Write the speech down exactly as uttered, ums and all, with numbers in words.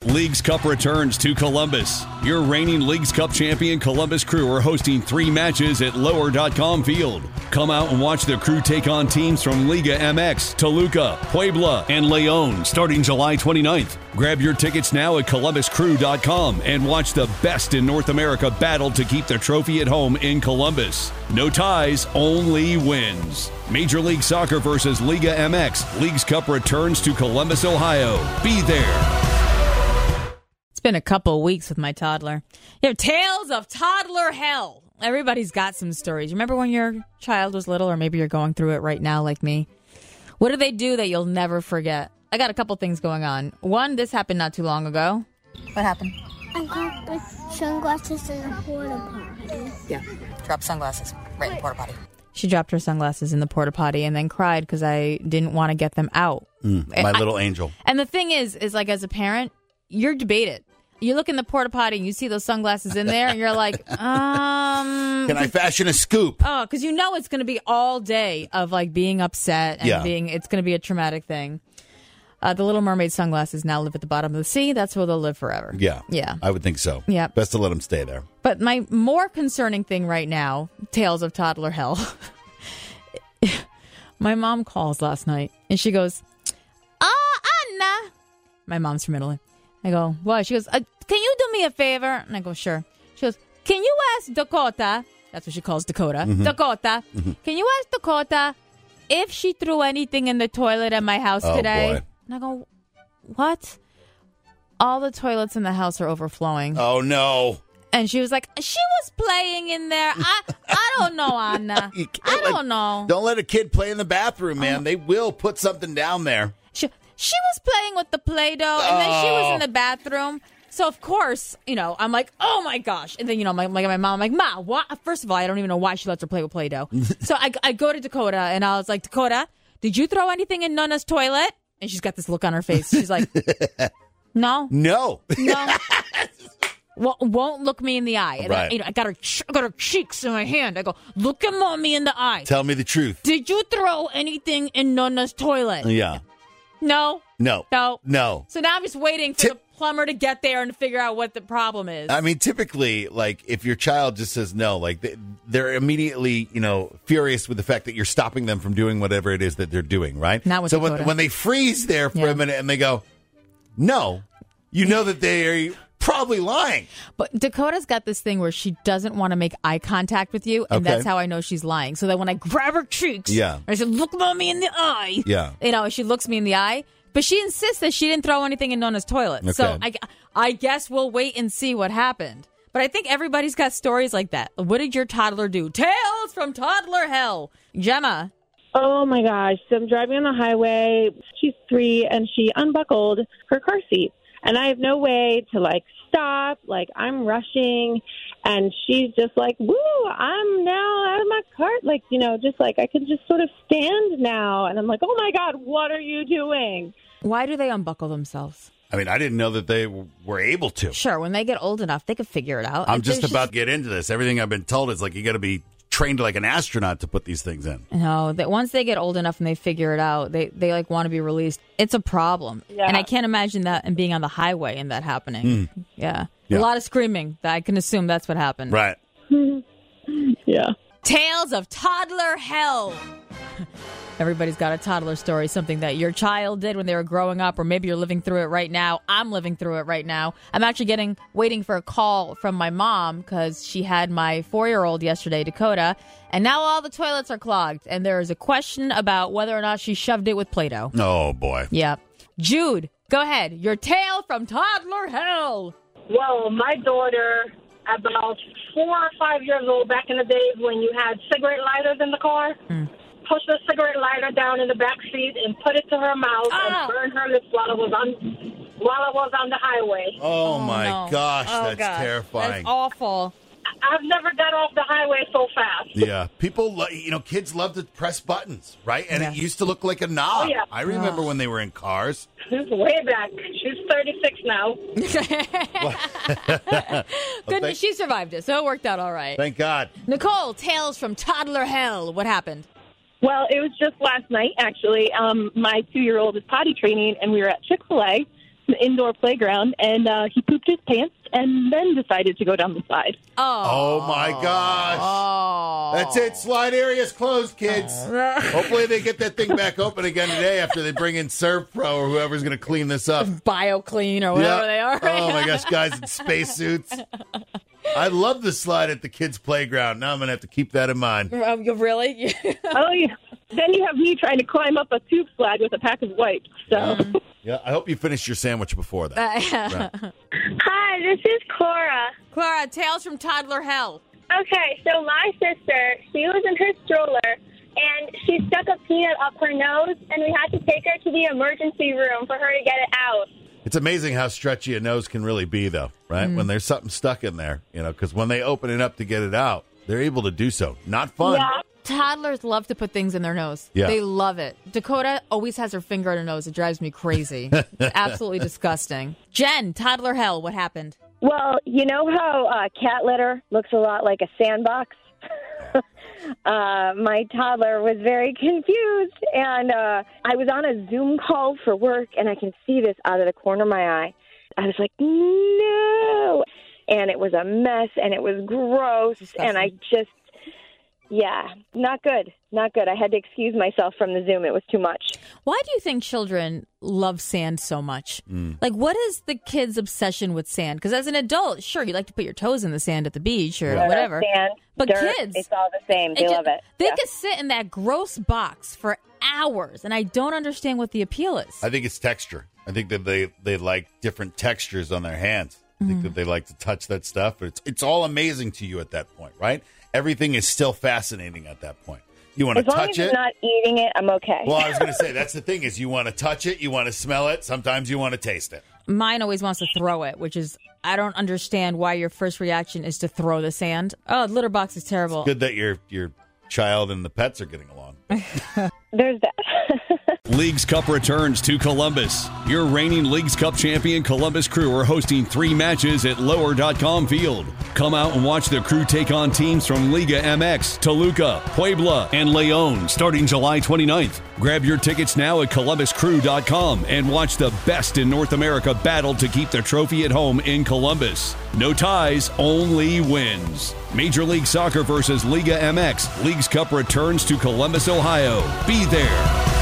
Leagues Cup returns to Columbus. Your reigning Leagues Cup champion Columbus Crew are hosting three matches at lower dot com Field. Come out and watch the Crew take on teams from Liga M X, Toluca, Puebla, and León starting July twenty-ninth. Grab your tickets now at columbus crew dot com and watch the best in North America battle to keep the trophy at home in Columbus. No ties, only wins. Major League Soccer versus Liga M X. Leagues Cup returns to Columbus, Ohio. Be there. It's been a couple weeks with my toddler. You know, tales of toddler hell. Everybody's got some stories. Remember when your child was little, or maybe you're going through it right now like me? What do they do that you'll never forget? I got a couple things going on. One, this happened not too long ago. What happened? I got the sunglasses in the porta potty. Yeah, dropped sunglasses right in the porta potty. She dropped her sunglasses in the porta potty and then cried because I didn't want to get them out. Mm, my I, little angel. And the thing is, is like as a parent, you're debated. You look in the porta potty and you see those sunglasses in there and you're like, um... Can I fashion a scoop? Oh, because you know it's going to be all day of like being upset and Yeah. being, it's going to be a traumatic thing. Uh, the Little Mermaid sunglasses now live at the bottom of the sea. That's where they'll live forever. Yeah. Yeah. I would think so. Yeah. Best to let them stay there. But my more concerning thing right now, tales of toddler hell. My mom calls last night and she goes, "Ah, Anna." My mom's from Italy. I go, "What?" She goes, uh, "Can you do me a favor?" And I go, "Sure." She goes, "Can you ask Dakota?" That's what she calls Dakota. Mm-hmm. Dakota. Mm-hmm. Can you ask Dakota if she threw anything in the toilet at my house Oh, today? boy. And I go, "What?" All the toilets in the house are overflowing. Oh, no. And she was like, "She was playing in there. I I don't know, Anna. You can't I let- don't know." Don't let a kid play in the bathroom, man. They will put something down there. She, she was playing with the Play-Doh, and then she was Oh. in the bathroom. So, of course, you know, I'm like, oh, my gosh. And then, you know, my, my, my mom, I'm like, "Ma, what?" First of all, I don't even know why she lets her play with Play-Doh. So I, I go to Dakota, and I was like, "Dakota, did you throw anything in Nona's toilet?" And she's got this look on her face. She's like, no. No. No. Well, won't look me in the eye. And I, Right. you know, I got her, I got her cheeks in my hand. I go, "Look at mommy in the eye. Tell me the truth. Did you throw anything in Nona's toilet?" Yeah. No. No. No. No. So now I'm just waiting for Tip- the plumber to get there and figure out what the problem is. I mean, typically, like, if your child just says no, like, they, they're immediately, you know, furious with the fact that you're stopping them from doing whatever it is that they're doing, right? Not with so when, Dakota. when they freeze there for Yeah. a minute and they go, no, you know that they are probably lying. But Dakota's got this thing where she doesn't want to make eye contact with you, and Okay. that's how I know she's lying. So that when I grab her cheeks, Yeah. and I said, "Look mommy in the eye," Yeah. you know, she looks me in the eye. But she insists that she didn't throw anything in Nona's toilet. So Okay. I, I guess we'll wait and see what happened. But I think everybody's got stories like that. What did your toddler do? Tales from toddler hell. Gemma. Oh my gosh. So I'm driving on the highway. She's three and she unbuckled her car seat. And I have no way to like stop. Like I'm rushing and she's just like, "Woo, I'm now out of my cart." Like, you know, just like I can just sort of stand now. And I'm like, "Oh my God, what are you doing?" Why do they unbuckle themselves? I mean, I didn't know that they w- were able to. Sure, when they get old enough, they could figure it out. I'm If just there's about to get into this. Everything I've been told is like you got to be trained like an astronaut to put these things in. No, that once they get old enough and they figure it out, they, they like want to be released. It's a problem. Yeah. And I can't imagine that and being on the highway and that happening. Yeah. Yeah. A lot of screaming. I can assume that's what happened. Right. Yeah. Tales of toddler hell. Everybody's got a toddler story, something that your child did when they were growing up, or maybe you're living through it right now. I'm living through it right now. I'm actually getting waiting for a call from my mom because she had my four-year-old yesterday, Dakota, and now all the toilets are clogged, and there is a question about whether or not she shoved it with Play-Doh. Oh, boy. Yeah. Jude, go ahead. Your tale from toddler hell. Well, my daughter, about four or five years old, back in the days when you had cigarette lighters in the car, Mm. pushed the cigarette lighter down in the back seat and put it to her mouth Ah. and burned her lips while I was on while I was on the highway. Oh, my no. gosh. Oh, that's God. terrifying. That's awful. I've never got off the highway so fast. Yeah, people, lo- you know, kids love to press buttons, right? And Yeah. it used to look like a knob. Oh, yeah. I remember when they were in cars. Way back. She's thirty-six now. Good, thank- she survived it, so it worked out all right. Thank God. Nicole, tales from toddler hell. What happened? Well, it was just last night, actually. Um, my two-year-old is potty training, and we were at Chick-fil-A. the indoor playground, and uh, he pooped his pants and then decided to go down the slide. Oh, Oh, my gosh. Oh. That's it. Slide area's closed, kids. Hopefully they get that thing back open again today after they bring in Serve Pro or whoever's going to clean this up. BioClean or whatever Yeah. they are. Oh, my gosh, guys in spacesuits. I love the slide at the kids' playground. Now I'm going to have to keep that in mind. Um, you really? Oh, yeah. Then you have me trying to climb up a tube slide with a pack of wipes. So, Yeah, I hope you finished your sandwich before that. Right. Hi, this is Cora. Clara, Tales from Toddler Hell. Okay, so my sister, she was in her stroller, and she stuck a peanut up her nose, and we had to take her to the emergency room for her to get it out. It's amazing how stretchy a nose can really be, though, right? When there's something stuck in there, you know, because when they open it up to get it out, they're able to do so. Not fun. Yeah. Toddlers love to put things in their nose. Yeah. They love it. Dakota always has her finger in her nose. It drives me crazy. It's absolutely disgusting. Jen, Toddler Hell, what happened? Well, you know how uh, cat litter looks a lot like a sandbox? uh, my toddler was very confused, and uh, I was on a Zoom call for work, and I can see this out of the corner of my eye. I was like, no! And it was a mess, and it was gross, Disgusting. and I just... Yeah, not good. Not good. I had to excuse myself from the Zoom. It was too much. Why do you think children love sand so much? Like, what is the kid's obsession with sand? Because as an adult, sure, you like to put your toes in the sand at the beach or Right. whatever. Sand, But dirt, kids, it's all the same. They ju- love it. They Yeah. could sit in that gross box for hours, and I don't understand what the appeal is. I think it's texture. I think that they, they like different textures on their hands. I think that they like to touch that stuff. But it's, it's all amazing to you at that point, right? Everything is still fascinating at that point. You want to As long touch as it. you're not eating it, I'm okay. Well, I was going to say, that's the thing is you want to touch it, you want to smell it, sometimes you want to taste it. Mine always wants to throw it, which is, I don't understand why your first reaction is to throw the sand. Oh, litter box is terrible. Good that your your child and the pets are getting along. There's that. Leagues Cup returns to Columbus. Your reigning Leagues Cup champion Columbus Crew are hosting three matches at lower dot com Field. Come out and watch the Crew take on teams from Liga M X, Toluca, Puebla, and Leon starting July twenty-ninth. Grab your tickets now at columbus crew dot com and watch the best in North America battle to keep the trophy at home in Columbus. No ties, only wins. Major League Soccer versus Liga M X. Leagues Cup returns to Columbus, Ohio. Be there.